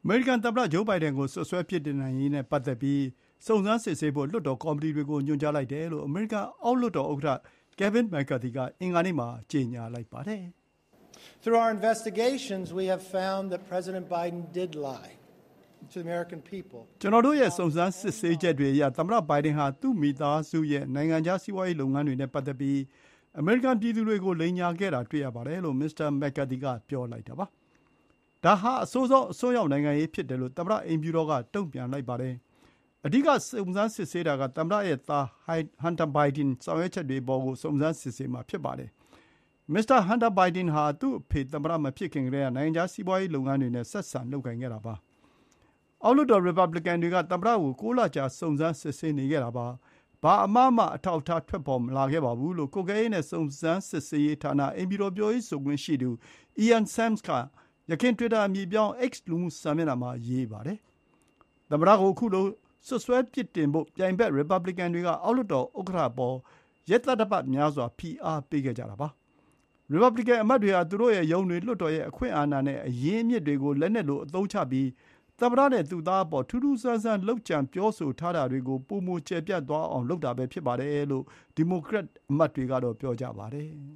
မေရိကန်သမ္မတဂျိုးဘိုင်ဒန်ကိုစွပ်စွဲပြစ်တင်နိုင်ရေးနဲ့ပတ်သက်ပြီးစုံစမ်းစစ်ဆေးဖို့လွှတ်တော်ကော်မတီတွေကိုညွှန်ကြားလိုက်တယ်လို့အမေရိကန်အောက်လွှတ်တော်ဥက္ကဋ္ဌ Kevin McCarthy ကအင်္ဂါနေ့မှာကြေညာလိုက်ပါတယ်။ Through our investigations, we have found that President Biden did lie to the American people. ကျွန်တော်တို့ရဲ့စုံစမ်းစစ်ဆေးချက်တွေအရသမ္မတဘိုင်ဒန်ဟာသူ့မိသားစုရဲ့နိုင်ငံခြားစီးပွားရေးလုပ်ငန်းတွေနဲ့ပတ်သက်ပြီးအမေရိကန်ပြည်သူတွေကိုလိမ်ညာခဲ့တာတွေ့ရပါတယ်လို့မစ္စတာ McCarthy ကပြောလိုက်တာပါ။ဒါဟာအဆိုးဆုံးအစွန်းရောက်နိုင်ငံရေးဖြစ်တယ်လို့သမ္မတအိမ်ဖြူတော်ကတုံ့ပြန်လိုက်ပါတယ်။အဓိကစုံစမ်းစစ်ဆေးတာကသမ္မတရဲ့သား Hunter Biden ဆောင်ရွက်ချက်တွေအပေါ်ကိုစုံစမ်းစစ်ဆေးမှာဖြစ်ပါတယ်။မစ္စတာ Hunter Biden ဟာသူ့အဖေသမ္မတမဖြစ်ခင်ကတည်းကနိုင်ငံခြားစီးပွားရေးလုပ်ငန်းတွေနဲ့ဆက်ဆံလုပ်ကိုင်ခဲ့တာပါ။အောက်လွှတ်တော်ရီပတ်ဘလီကန်တွေကသမ္မတကို6 လကြာစုံစမ်းစစ်ဆေးနေခဲ့တာပါ။ဘာအမှားမှအထောက်အထားထွက်ပေါ်မလာခဲ့ပါဘူးလို့ကွပ်ကဲရေးနဲ့စုံစမ်းစစ်ဆေးရေးဌာနအိမ်ဖြူတော်ပြောရေးဆိုခွင့်ရှိသူ Ian Sams ကယခင် Twitter အမည်ပြောင်း X လူမှုစာမျက်နှာမှာရေးပါတယ်။သမ္မတကိုခုလိုစွပ်စွဲပြစ်တင်ဖို့ပြိုင်ဘက်ရီပတ်ဘလီကန်တွေကအောက်လွှတ်တော်ဥက္ကဋ္ဌအပေါ်ရက်သတ္တပတ်များစွာဖိအားပေးခဲ့ကြတာပါ။ရီပတ်ဘလီကန်အမတ်တွေဟာသူတို့ရဲ့ရုံးတွေလွှတ်တော်ရဲ့အခွင့်အာဏာနဲ့အရင်းအမြစ်တွေကိုလက်နက်လိုအသုံးချပြီးသမ္မတနဲ့သူ့သားအပေါ်ထူးထူးဆန်းဆန်းလုပ်ကြံပြောဆိုထားတာတွေကိုပိုမိုကျယ်ပြန့်သွားအောင်လုပ်တာပဲဖြစ်ပါတယ်လို့ဒီမိုကရက်အမတ်တွေကတော့ပြောကြပါတယ်။